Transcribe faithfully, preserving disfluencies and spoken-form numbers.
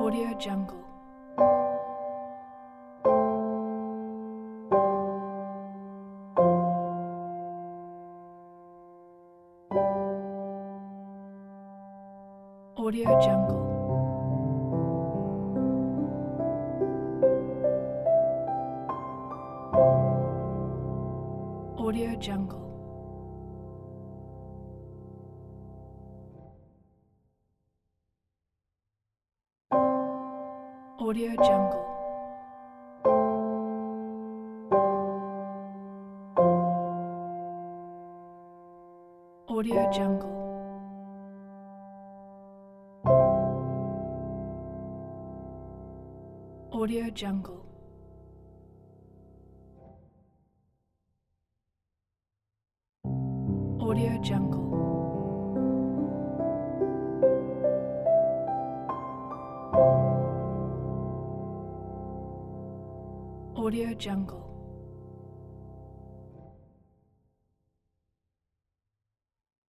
Audio Jungle. Audio Jungle. Audio Jungle. Audio Jungle. Audio Jungle. Audio Jungle. Audio Jungle. Audio Jungle.